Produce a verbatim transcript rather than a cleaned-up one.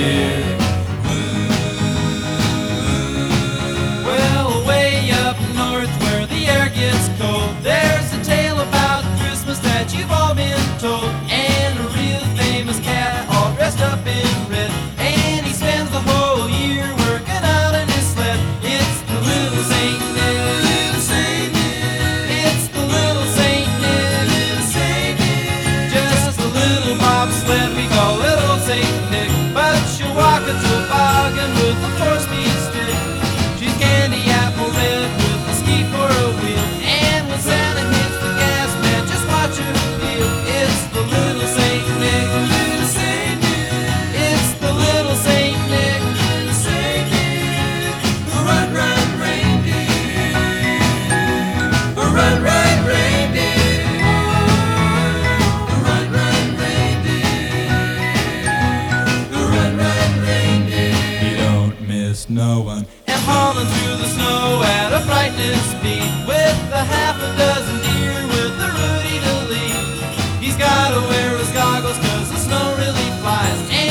reindeer. Well, way up north where the air gets cold, there's a tale about Christmas that you've all been told. And a real famous cat all dressed up in red, and he spends the whole year working out in his sled. It's the little Saint Nick, little Saint Nick. It's the little Saint Nick, little Saint Nick. Just a little bobsled, we call it old Saint Nick. But she'll walk into a bargain with a four-speed stick. She's candy apple red with a ski for a wheel, and when Santa hits the gas, man, just watch her feel. It's the little Saint Nick, little Saint Nick. It's the little Saint Nick, little Saint Nick. Run, run, reindeer. Run, run, reindeer. Run, run, reindeer. Run, run, reindeer. You don't miss no one. And hauling through the snow at a frightening speed, with a half a dozen deer with a Rudy to lead. He's gotta wear his goggles 'cause the snow really flies.